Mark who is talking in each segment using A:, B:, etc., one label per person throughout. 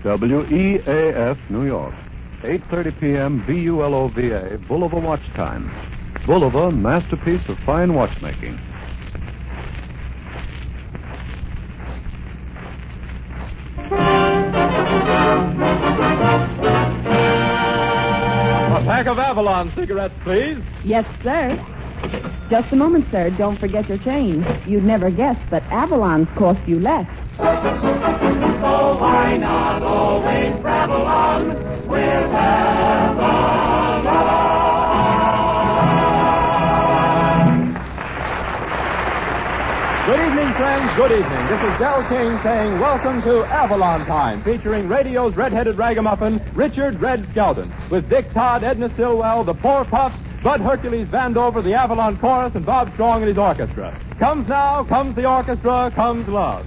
A: WEAF, New York. 8:30 p.m. BULOVA, Bulova Watch Time. Bulova, masterpiece of fine watchmaking.
B: A pack of Avalon cigarettes, please.
C: Yes, sir. Just a moment, sir. Don't forget your change. You'd never guess, but Avalon's cost you less.
D: So why not always travel on with Avalon?
B: Good evening, friends. Good evening. This is Del King saying welcome to Avalon Time, featuring radio's red-headed ragamuffin, Richard Red Skelton, with Dick Todd, Edna Stillwell, the Poor Puffs, Bud Hercules Vandover, the Avalon Chorus, and Bob Strong and his orchestra. Comes now, comes the orchestra, comes love.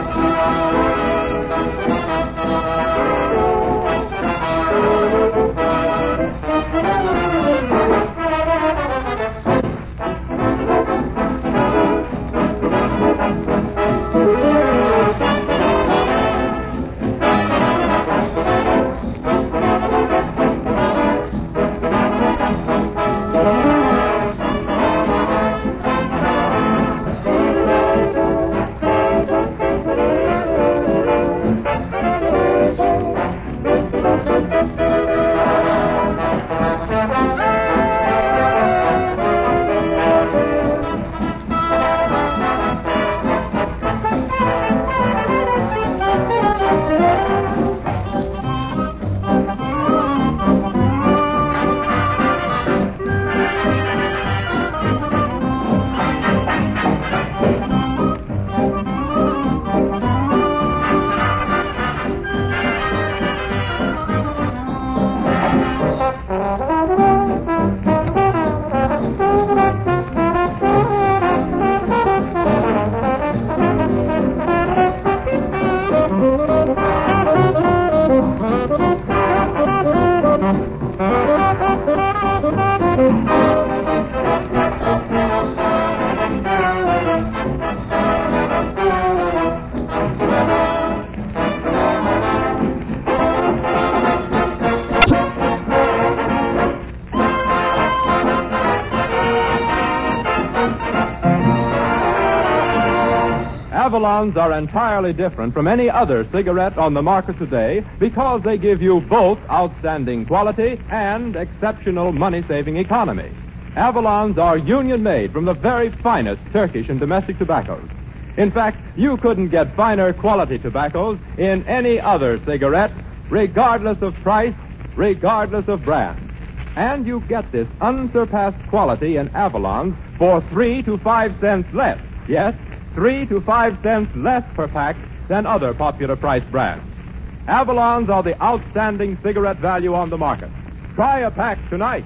B: Avalons are entirely different from any other cigarette on the market today because they give you both outstanding quality and exceptional money-saving economy. Avalons are union-made from the very finest Turkish and domestic tobaccos. In fact, you couldn't get finer quality tobaccos in any other cigarette, regardless of price, regardless of brand. And you get this unsurpassed quality in Avalons for 3 to 5 cents less. Yes, 3 to 5 cents less per pack than other popular price brands. Avalons are the outstanding cigarette value on the market. Try a pack tonight.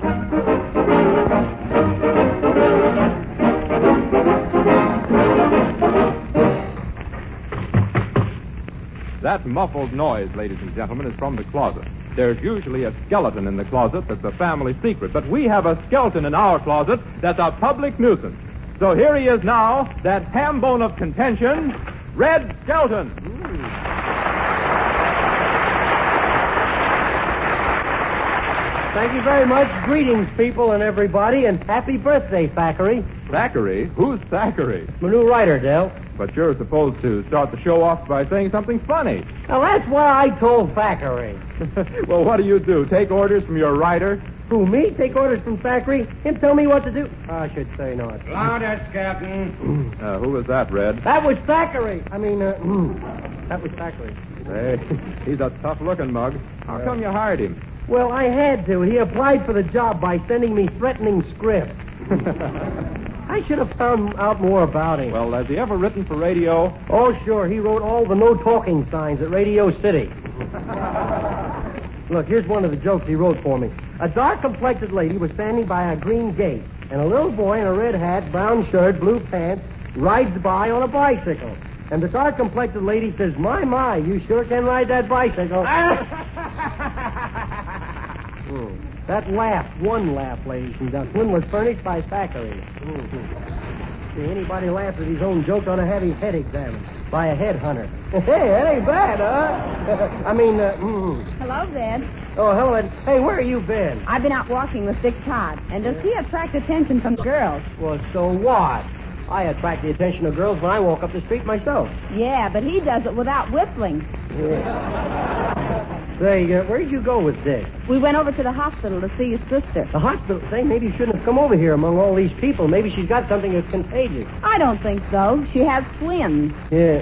B: That muffled noise, ladies and gentlemen, is from the closet. There's usually a skeleton in the closet that's a family secret, but we have a skeleton in our closet that's a public nuisance. So here he is now, that ham bone of contention, Red Skelton.
E: Thank you very much. Greetings, people and everybody, and happy birthday, Thackeray.
B: Thackeray? Who's Thackeray?
E: My new writer, Del.
B: But you're supposed to start the show off by saying something funny.
E: Now, that's why I told Thackeray.
B: Well, what do? Take orders from your writer?
E: Who, me? Take orders from Thackeray? Him tell me what to do? I should say not.
F: Louder, Captain.
B: Who was that, Red?
E: That was Thackeray. That was Thackeray.
B: Hey, he's a tough-looking mug. How come you hired him?
E: Well, I had to. He applied for the job by sending me threatening scripts. I should have found out more about him.
B: Well, has he ever written for radio?
E: Oh, sure. He wrote all the no-talking signs at Radio City. Look, here's one of the jokes he wrote for me. A dark-complected lady was standing by a green gate, and a little boy in a red hat, brown shirt, blue pants, rides by on a bicycle. And the dark-complected lady says, My, you sure can ride that bicycle. That laugh, one laugh, ladies and gentlemen, was furnished by Thackeray. Anybody laughs at his own joke ought to have his head examined by a headhunter. Hey, that ain't bad, huh?
C: Hello, Zed.
E: Oh, Helen. Hey, where have you been?
C: I've been out walking with Dick Todd. And does he attract attention from girls?
E: Well, so what? I attract the attention of girls when I walk up the street myself.
C: Yeah, but he does it without whistling.
E: Say, where'd you go with Dick?
C: We went over to the hospital to see his sister.
E: The hospital? Say, maybe you shouldn't have come over here among all these people. Maybe she's got something that's contagious.
C: I don't think so. She has twins.
E: Yeah.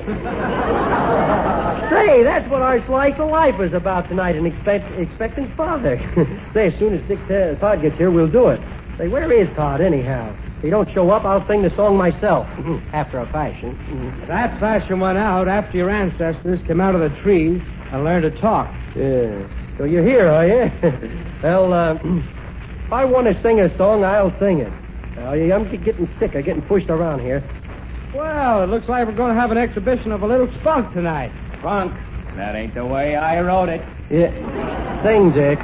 E: Say, that's what our slice of life is about tonight, an expectant father. Say, as soon as Dick Todd gets here, we'll do it. Say, where is Todd, anyhow? If he don't show up, I'll sing the song myself, after a fashion.
F: That fashion went out after your ancestors came out of the trees and learned to talk.
E: Yeah. So you're here, are you? Well, if I want to sing a song, I'll sing it. I'm getting sick of getting pushed around here.
F: Well, it looks like we're going to have an exhibition of a little spunk tonight.
G: Spunk? That ain't the way I wrote it.
E: Yeah. Sing, Dick.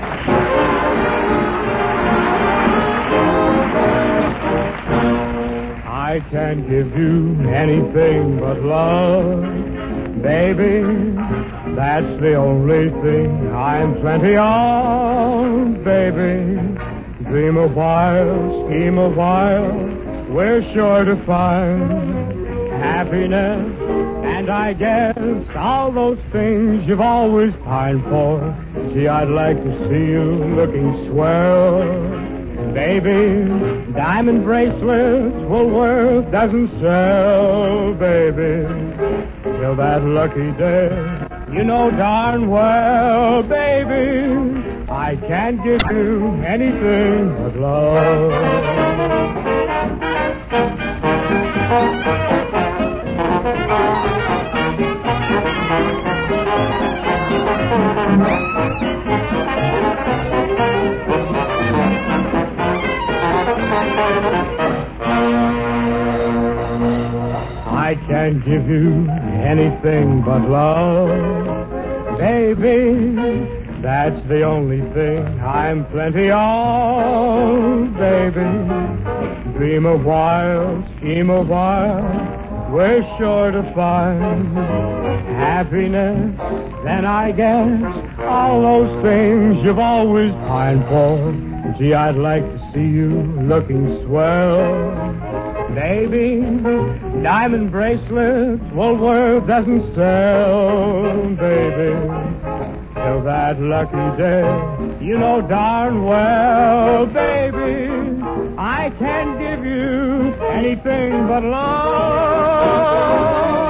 H: I can't give you anything but love, baby. That's the only thing I'm plenty of, baby. Dream a while, scheme a while, we're sure to find happiness. And I guess all those things you've always pined for. Gee, I'd like to see you looking swell. Baby, diamond bracelets Woolworth doesn't sell, baby. Till that lucky day, you know darn well, baby, I can't give you anything but love. I can't give you anything but love, baby. That's the only thing I'm plenty of, baby. Dream a while, scheme a while, we're sure to find happiness. Then I guess all those things you've always pined for. Gee, I'd like to see you looking swell. Baby, diamond bracelets Woolworth doesn't sell, baby. Till that lucky day, you know darn well, baby, I can't give you anything but love.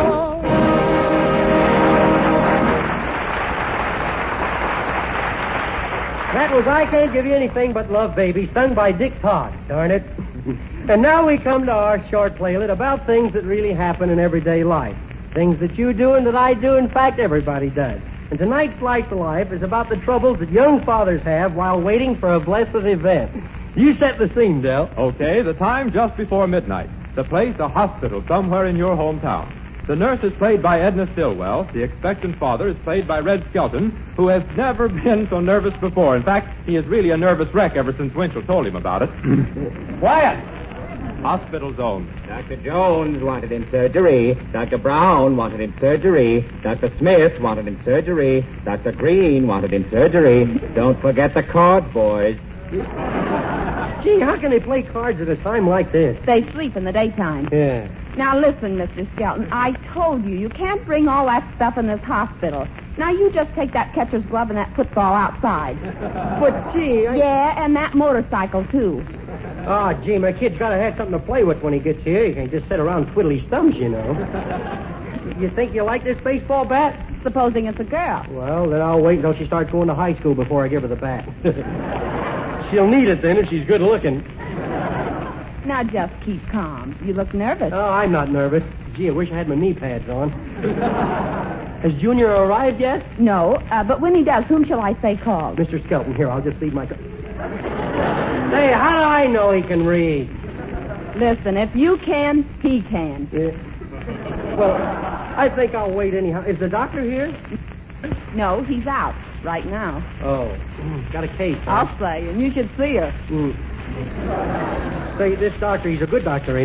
E: That was I Can't Give You Anything But Love, Baby, sung by Dick Todd, darn it. And now we come to our short playlet about things that really happen in everyday life. Things that you do and that I do, in fact, everybody does. And tonight's Slice of Life is about the troubles that young fathers have while waiting for a blessed event. You set the scene, Del.
B: Okay, the time just before midnight. The place, a hospital somewhere in your hometown. The nurse is played by Edna Stillwell. The expectant father is played by Red Skelton, who has never been so nervous before. In fact, he is really a nervous wreck ever since Winchell told him about it.
G: Quiet!
B: Hospital zone.
G: Dr. Jones wanted in surgery. Dr. Brown wanted in surgery. Dr. Smith wanted in surgery. Dr. Green wanted in surgery. Don't forget the cards, boys.
E: Gee, how can they play cards at a time like this?
C: They sleep in the daytime.
E: Yeah.
C: Now listen, Mr. Skelton, I told you, you can't bring all that stuff in this hospital. Now you just take that catcher's glove and that football outside.
E: But, gee,
C: Yeah, and that motorcycle, too.
E: Ah, gee, my kid's got to have something to play with when he gets here. He can't just sit around twiddle his thumbs, you know. You think you like this baseball bat?
C: Supposing it's a girl.
E: Well, then I'll wait until she starts going to high school before I give her the bat. She'll need it then if she's good looking.
C: Now just keep calm. You look nervous.
E: Oh, I'm not nervous. Gee, I wish I had my knee pads on. Has Junior arrived yet?
C: No, but when he does, whom shall I say called?
E: Mr. Skelton, here, I'll just leave my... Say, how do I know he can read?
C: Listen, if you can, he can.
E: Yeah. Well, I think I'll wait anyhow. Is the doctor here?
C: No, he's out right now.
E: Oh, got a case, huh?
C: I'll say, and you should see her.
E: Say, this doctor, he's a good doctor, ain't he?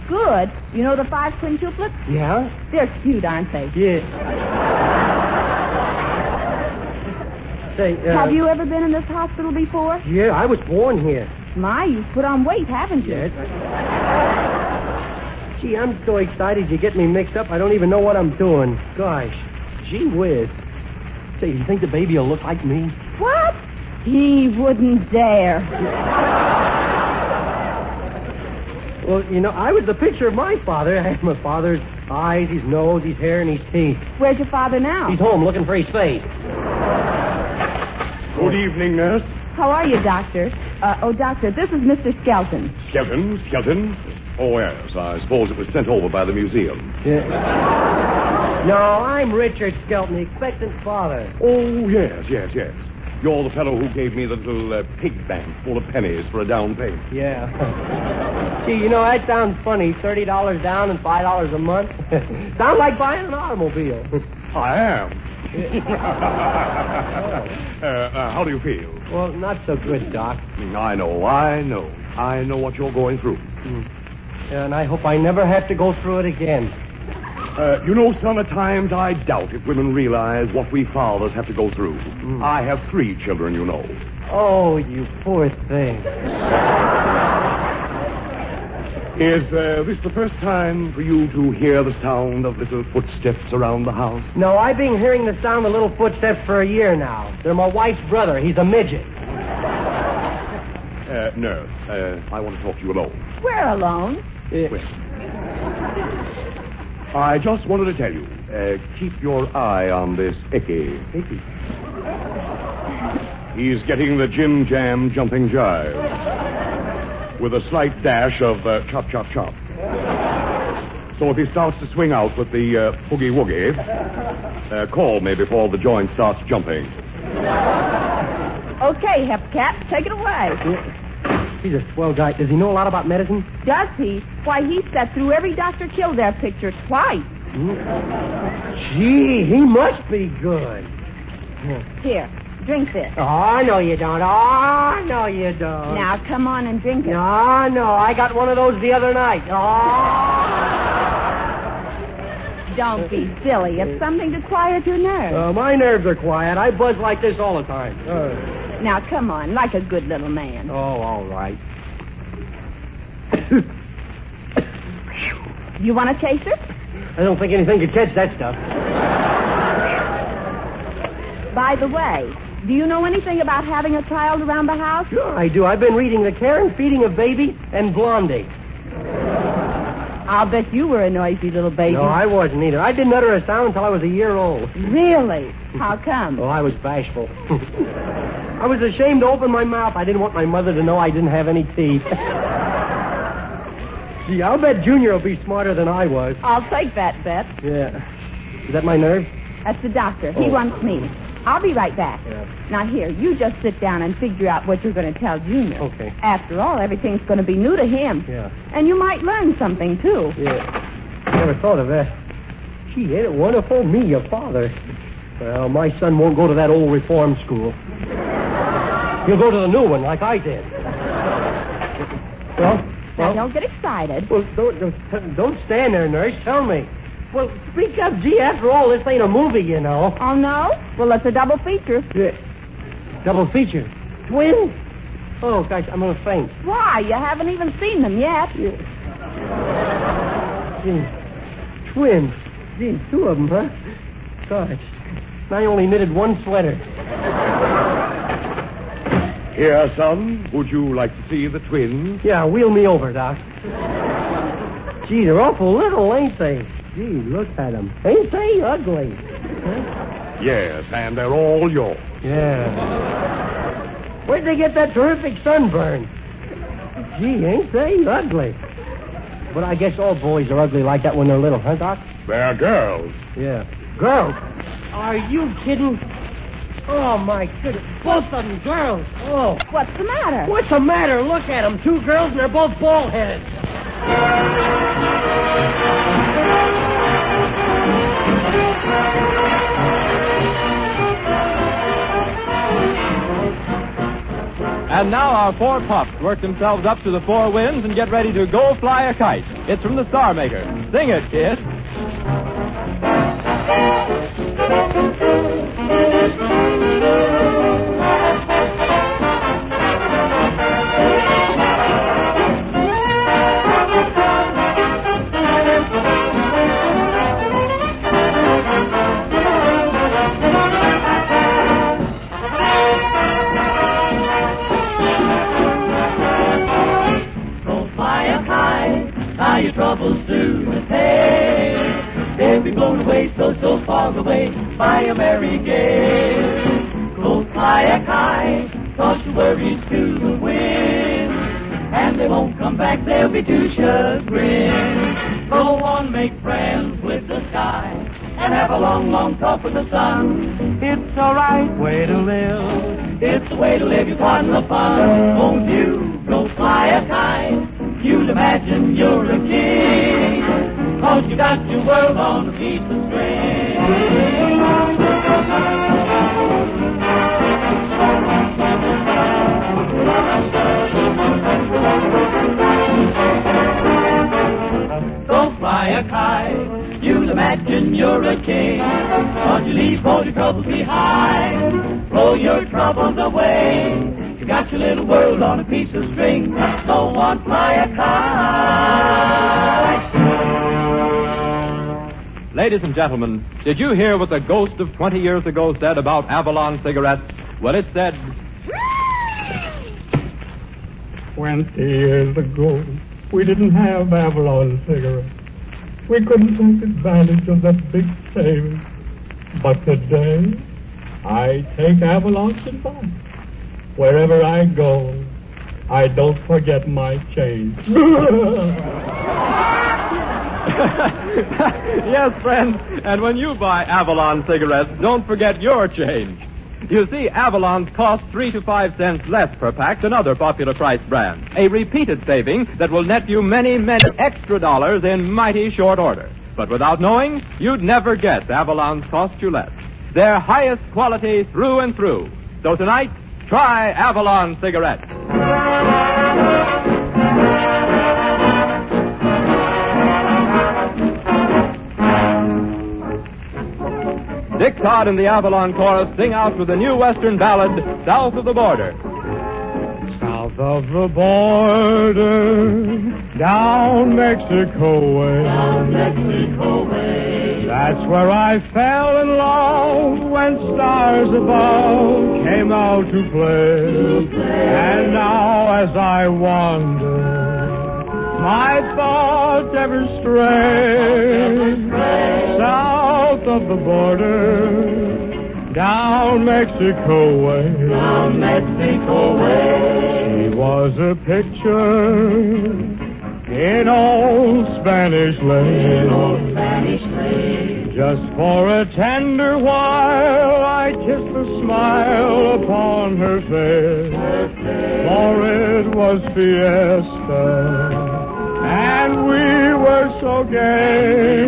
C: Good. You know the 5 quintuplets?
E: Yeah?
C: They're cute, aren't they?
E: Yeah. Say,
C: Have you ever been in this hospital before?
E: Yeah, I was born here.
C: My, you've put on weight, haven't you?
E: Yes. Gee, I'm so excited you get me mixed up, I don't even know what I'm doing. Gosh, gee whiz. Say, you think the baby will look like me?
C: What? He wouldn't dare.
E: Well, you know, I was the picture of my father. I had my father's eyes, his nose, his hair, and his teeth.
C: Where's your father now?
E: He's home looking for his face.
I: Good evening, nurse.
C: How are you, Doctor? Doctor, this is Mr. Skelton.
I: Skelton? Oh, yes. I suppose it was sent over by the museum.
E: Yeah. No, I'm Richard Skelton, the expectant father.
I: Oh, yes. You're the fellow who gave me the little pig bank full of pennies for a down payment.
E: Yeah. Gee, you know, that sounds funny. $30 down and $5 a month. Sounds like buying an automobile.
I: I am. How do you feel?
E: Well, not so good, Doc.
I: I know what you're going through.
E: And I hope I never have to go through it again.
I: You know, son, at times I doubt if women realize what we fathers have to go through. I have 3 children, you know.
E: Oh, you poor thing.
I: Is this the first time for you to hear the sound of little footsteps around the house?
E: No, I've been hearing the sound of little footsteps for a year now. They're my wife's brother. He's a midget.
I: Nurse, I want to talk to you alone.
C: We're alone.
I: Well, I just wanted to tell you, keep your eye on this Icky. He's getting the Jim Jam jumping jive with a slight dash of chop, chop, chop. So if he starts to swing out with the boogie woogie, call me before the joint starts jumping.
C: Okay, Hepcat, take it away.
E: He's a swell guy. Does he know a lot about medicine?
C: Does he? Why, he sat through every Dr. Kildare picture twice.
E: Gee, he must be good.
C: Here, drink this.
E: Oh, no, you don't. Oh, no, you don't.
C: Now, come on and drink it.
E: No, I got one of those the other night. Oh.
C: Don't be silly. It's something to quiet your nerves.
E: My nerves are quiet. I buzz like this all the time.
C: Now, come on, like a good little man.
E: Oh, all right.
C: You want a chaser?
E: I don't think anything could catch that stuff.
C: By the way, do you know anything about having a child around the house?
E: Sure, I do. I've been reading The Care and Feeding of Baby and Blondie.
C: I'll bet you were a noisy little baby.
E: No, I wasn't either. I didn't utter a sound until I was a year old.
C: Really? How come?
E: Oh, I was bashful. I was ashamed to open my mouth. I didn't want my mother to know I didn't have any teeth. Gee, I'll bet Junior will be smarter than I was.
C: I'll take that bet.
E: Yeah. Is that my nerve?
C: That's the doctor. He wants me. I'll be right back.
E: Yeah.
C: Now, here, you just sit down and figure out what you're going to tell Junior.
E: Okay.
C: After all, everything's going to be new to him.
E: Yeah.
C: And you might learn something, too.
E: Yeah. Never thought of that. Gee, ain't it wonderful? Me, your father. Well, my son won't go to that old reform school. He'll go to the new one like I did. Well,
C: Now, don't get excited.
E: Well, don't stand there, nurse. Tell me. Well, speak up. Gee, after all, this ain't a movie, you know.
C: Oh, no? Well, it's a double feature.
E: Yeah. Double feature. Twins? Oh, gosh, I'm going to faint.
C: Why? You haven't even seen them yet.
E: Yeah. Gee, twins. Gee, 2 of them, huh? Gosh. I only knitted 1 sweater.
I: Here, son, would you like to see the twins?
E: Yeah, wheel me over, Doc. Gee, they're awful little, ain't they? Gee, look at them. Ain't they ugly? Huh?
I: Yes, and they're all yours.
E: Yeah. Where'd they get that terrific sunburn? Gee, ain't they ugly? But I guess all boys are ugly like that when they're little, huh, Doc?
I: They're girls.
E: Yeah. Girls? Are you kidding? Oh, my goodness. Both of them girls. Oh.
C: What's the matter?
E: What's the matter? Look at them. 2 girls, and they're both bald-headed.
B: And now our four pups work themselves up to the four winds and get ready to go fly a kite. It's from the Star Maker. Sing it, kid.
D: Your troubles soon attain. They'll be blown away so far away by a merry gale. Go fly a kite, toss your worries to the wind, and they won't come back, they'll be too chagrined. Go on, make friends with the sky, and have a long, long talk with the sun. It's the right way to live. It's the way to live, you pardon the fun. Won't you go fly a kite? You'll imagine you're a king, 'cause you got your world on a piece of string. Go fly a kite, you'll imagine you're a king, 'cause you leave all your troubles behind, blow your troubles away. You got your little world on a piece of string. Go on, fly a kite.
B: Ladies and gentlemen, did you hear what the ghost of 20 years ago said about Avalon cigarettes? Well, it said...
H: 20 years ago, we didn't have Avalon cigarettes. We couldn't take advantage of that big savings. But today, I take Avalon's advice. Wherever I go, I don't forget my change.
B: Yes, friends, and when you buy Avalon cigarettes, don't forget your change. You see, Avalon's cost 3 to 5 cents less per pack than other popular price brands. A repeated saving that will net you many, many extra dollars in mighty short order. But without knowing, you'd never guess Avalon's cost you less. They're highest quality through and through. So tonight, try Avalon cigarettes. Dick Todd and the Avalon Chorus sing out with the new Western ballad, South of the Border.
H: South of the border, down Mexico way.
D: Down Mexico way.
H: That's where I fell in love when stars above came out to play. And now as I wander, my thoughts ever stray. South of the border, down Mexico way.
D: Down Mexico way.
H: He was a picture in old Spanish lace. Just for a tender while, I kissed a smile upon her face. For it was fiesta, and we were so gay.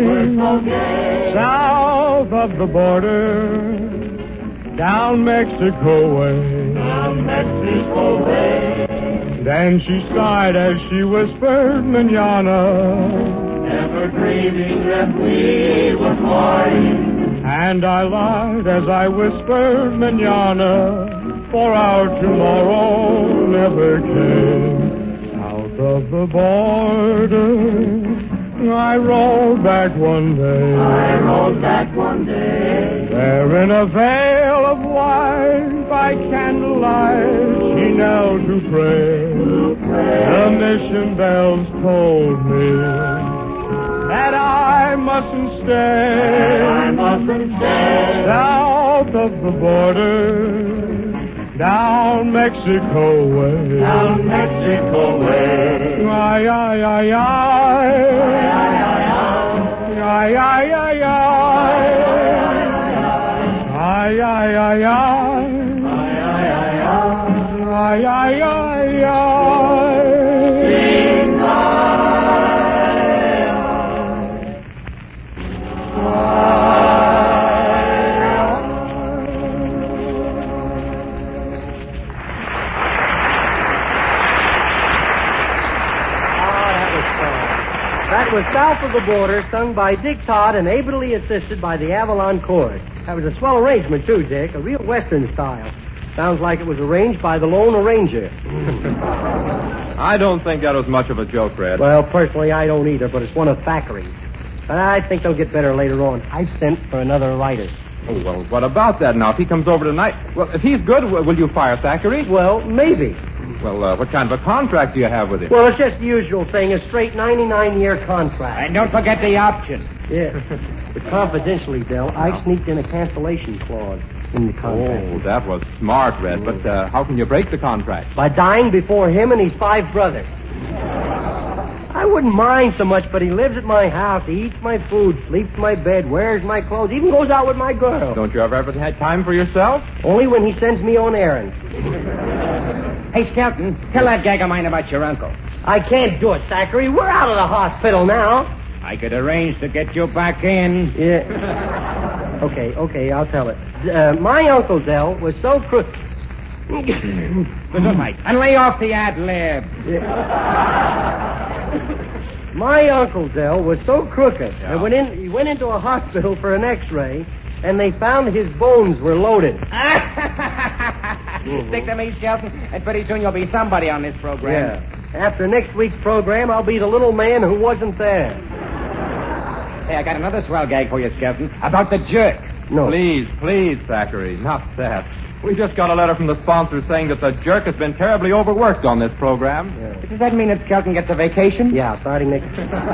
H: South of the border, down Mexico way.
D: Down Mexico way.
H: Then she sighed as she whispered, Manana,
D: never dreaming that we would part.
H: And I lied as I whispered, Manana, for our tomorrow never came. South of the border, I rode back one day.
D: I rode back one day.
H: There in a veil of white, by candlelight, she knelt to pray. The mission bells told me that I mustn't stay.
D: I mustn't stay.
H: South of the border, down Mexico way.
D: Down Mexico way.
H: Ay, ay, ay, ay. Ay, ay, ay, ay. Ay, ay, ay, ay. Ay, ay, ay, ay.
E: was South of the Border, sung by Dick Todd and ably assisted by the Avalon Chorus. That was a swell arrangement, too, Dick, a real Western style. Sounds like it was arranged by the Lone Arranger.
B: I don't think that was much of a joke, Red.
E: Well, personally, I don't either, but it's one of Thackeray's. I think they'll get better later on. I've sent for another writer.
B: Oh, well, what about that now? If he comes over tonight, well, if he's good, will you fire Thackeray?
E: Well, maybe.
B: Well, what kind of a contract do you have with him?
E: Well, it's just the usual thing, a straight 99-year contract.
F: And don't forget the option.
E: Yeah. But confidentially, Dell, I sneaked in a cancellation clause in the contract.
B: Oh, that was smart, Red. But how can you break the contract?
E: By dying before him and his 5 brothers. I wouldn't mind so much, but he lives at my house. He eats my food, sleeps in my bed, wears my clothes, even goes out with my girl.
B: Don't you ever have time for yourself?
E: Only when he sends me on errands.
F: Hey, Skelton, tell that gag of mine about your uncle.
E: I can't do it, Thackeray. We're out of the hospital now.
F: I could arrange to get you back in.
E: Yeah. Okay, I'll tell it. My Uncle Dell was so crooked.
F: Good night. And lay off the ad-lib.
E: My Uncle Dell was so crooked. Yeah. He went into a hospital for an X-ray, and they found his bones were loaded.
F: Stick to me, Shelton, and pretty soon you'll be somebody on this program.
E: Yeah. After next week's program, I'll be the little man who wasn't there.
F: Hey, I got another swell gag for you, Skelton, about the jerk.
E: No.
B: Please, Thackeray, not that. We just got a letter from the sponsor saying that the jerk has been terribly overworked on this program.
E: Yeah.
F: Does that mean that Skelton gets a vacation?
E: Yeah, starting next...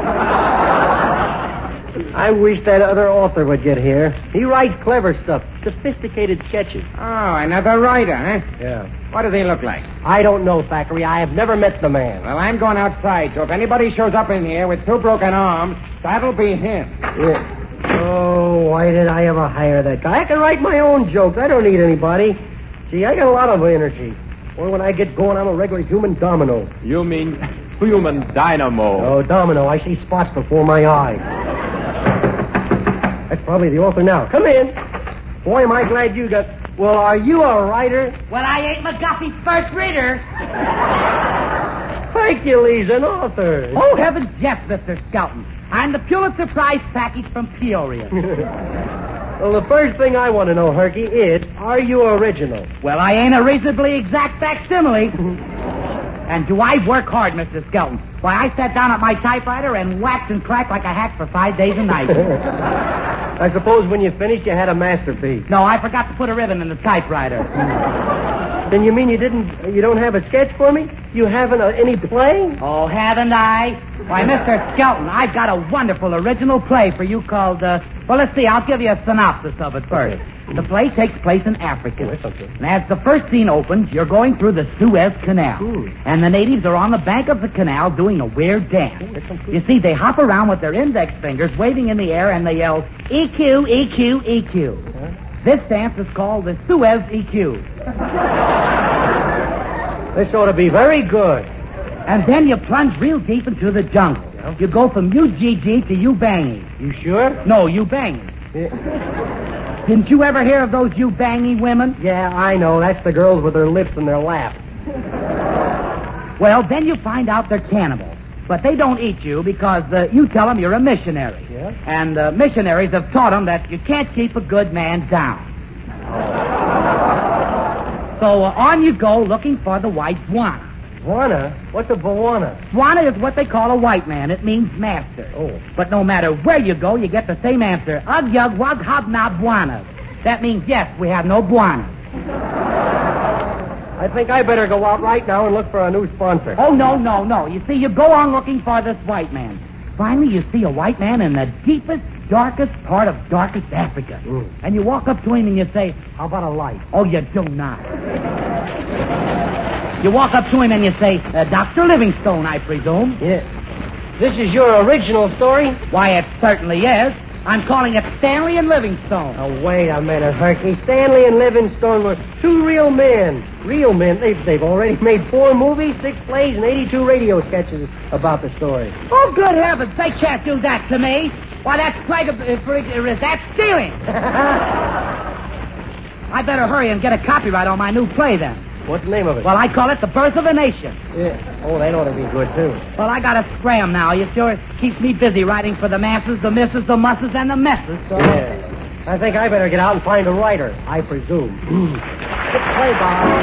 E: I wish that other author would get here. He writes clever stuff, sophisticated sketches.
F: Oh, another writer, huh?
E: Yeah.
F: What does he look like?
E: I don't know, Thackeray. I have never met the man.
F: Well, I'm going outside, so if anybody shows up in here with 2 broken arms, that'll be him.
E: Yeah. Oh, why did I ever hire that guy? I can write my own jokes. I don't need anybody. See, I got a lot of energy. Or when I get going, I'm a regular human domino.
B: You mean human dynamo?
E: Oh, domino. I see spots before my eyes. That's probably the author now. Come in. Boy, am I glad you got... Well, are you a writer?
J: Well, I ain't McGuffey's first reader.
E: Hercules, an author.
J: Oh, heavens, yes, Mr. Skelton. I'm the Pulitzer Prize package from Peoria.
E: Well, the first thing I want to know, Herky, is, are you original?
J: Well, I ain't a reasonably exact facsimile. And do I work hard, Mr. Skelton? Why, I sat down at my typewriter and whacked and cracked like a hack for 5 days and nights.
E: I suppose when you finished, you had a masterpiece.
J: No, I forgot to put a ribbon in the typewriter.
E: Then you mean you don't have a sketch for me? You haven't any play?
J: Oh, haven't I? Why, Mr. Skelton, I've got a wonderful original play for you called, well, let's see, I'll give you a synopsis of it first. Okay. The play takes place in Africa.
E: Oh, okay.
J: And as the first scene opens, you're going through the Suez Canal.
E: Ooh.
J: And the natives are on the bank of the canal doing a weird dance. You see, they hop around with their index fingers waving in the air and they yell, EQ, EQ, EQ. Huh? This dance is called the Suez EQ.
E: This ought to be very good.
J: And then you plunge real deep into the jungle. Yeah. You go from UGG to Ubangi.
E: You sure?
J: No, Ubangi.
E: Yeah.
J: Didn't you ever hear of those Ubangi women?
E: Yeah, I know. That's the girls with their lips in their lap.
J: Well, then you find out they're cannibals. But they don't eat you because you tell them you're a missionary.
E: Yeah?
J: And missionaries have taught them that you can't keep a good man down. So on you go looking for the white Bwana.
E: Bwana? What's a Bwana?
J: Bwana is what they call a white man. It means master.
E: Oh.
J: But no matter where you go, you get the same answer. Ug yug wug hobnob Bwana. That means, yes, we have no Bwana.
E: I think I better go out right now and look for a new sponsor.
J: Oh, no. You see, you go on looking for this white man. Finally, you see a white man in the deepest, darkest part of darkest Africa. And you walk up to him and you say,
E: how about a light?
J: Oh, you do not. You walk up to him and you say, Dr. Livingstone, I presume.
E: Yeah. This is your original story?
J: Why, it certainly is. I'm calling it Stanley and Livingstone.
E: Oh, wait a minute, Herky. Stanley and Livingstone were 2 real men. Real men. They've already made 4 movies, 6 plays, and 82 radio sketches about the story.
J: Oh, good heavens. They can't do that to me. Why, that's that's stealing. I better hurry and get a copyright on my new play, then.
E: What's the name of it?
J: Well, I call it The Birth of a Nation.
E: Yeah. Oh, that ought to be good, too.
J: Well, I gotta scram now. You sure keeps me busy writing for the masses, the misses, the musses, and the messes. So...
E: Yeah. I think I better get out and find a writer, I presume. Play, Bob.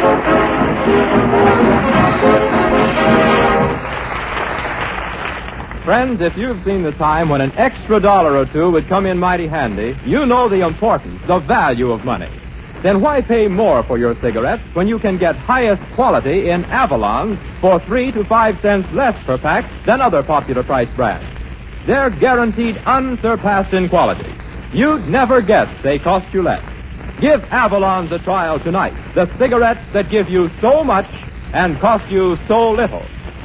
B: Friends, if you've seen the time when an extra $1 or two would come in mighty handy, you know the importance, the value of money. Then why pay more for your cigarettes when you can get highest quality in Avalons for 3 to 5 cents less per pack than other popular price brands? They're guaranteed unsurpassed in quality. You'd never guess they cost you less. Give Avalons a trial tonight. The cigarettes that give you so much and cost you so little.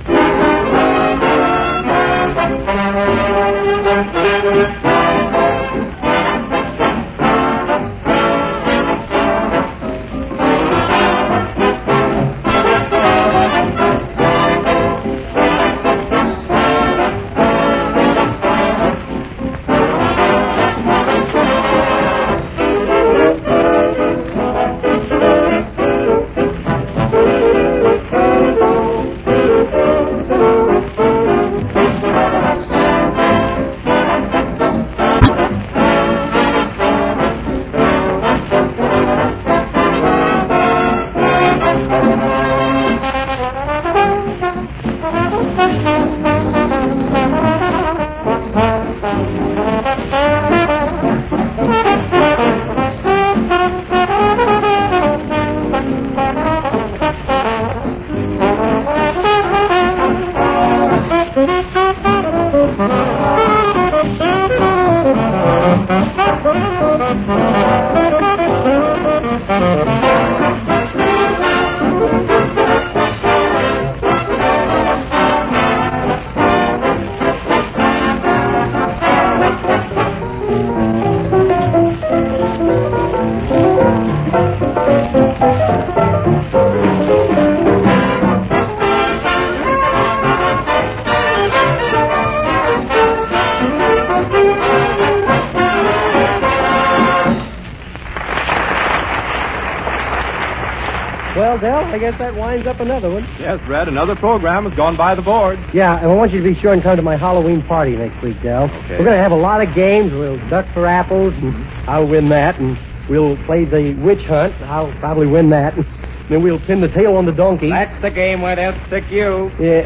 E: Well, Del, I guess that winds up another one.
B: Yes, Red, another program has gone by the board.
E: Yeah, and I want you to be sure and come to my Halloween party next week, Del.
B: Okay.
E: We're going to have a lot of games. We'll duck for apples, and I'll win that. And we'll play the witch hunt. I'll probably win that. And then we'll pin the tail on the donkey.
G: That's the game where they'll stick you.
E: Yeah.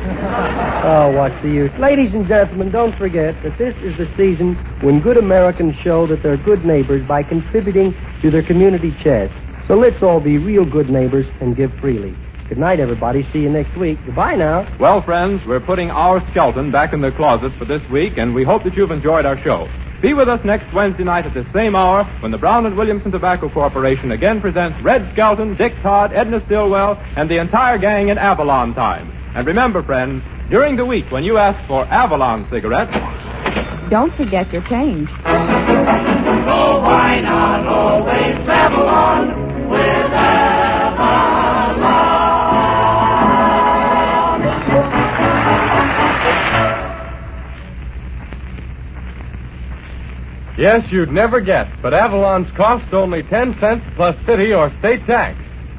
E: Oh, what's the use? Ladies and gentlemen, don't forget that this is the season when good Americans show that they're good neighbors by contributing to their community chest. So let's all be real good neighbors and give freely. Good night, everybody. See you next week. Goodbye now.
B: Well, friends, we're putting our skeleton back in the closet for this week, and we hope that you've enjoyed our show. Be with us next Wednesday night at this same hour when the Brown and Williamson Tobacco Corporation again presents Red Skelton, Dick Todd, Edna Stillwell, and the entire gang in Avalon time. And remember, friends, during the week when you ask for Avalon cigarettes,
C: don't forget your change.
D: So why not always travel on with Avalon?
A: Yes, you'd never guess, but Avalon's cost only 10 cents plus city or state tax.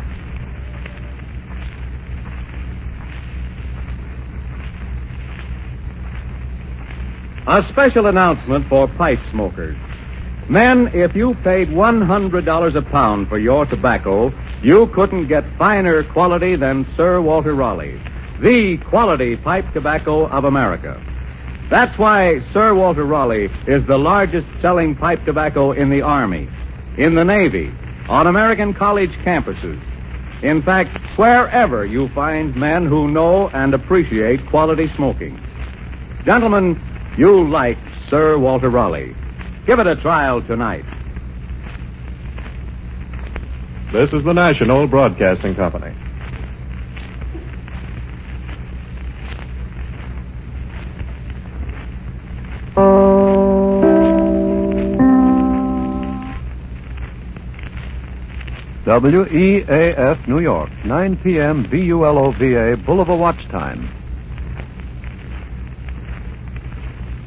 A: A special announcement for pipe smokers. Men, if you paid $100 a pound for your tobacco, you couldn't get finer quality than Sir Walter Raleigh, the quality pipe tobacco of America. That's why Sir Walter Raleigh is the largest selling pipe tobacco in the Army, in the Navy, on American college campuses. In fact, wherever you find men who know and appreciate quality smoking. Gentlemen, you like Sir Walter Raleigh. Give it a trial tonight. This is the National Broadcasting Company. WEAF, New York, 9 p.m. BULOVA, Boulevard Watch Time.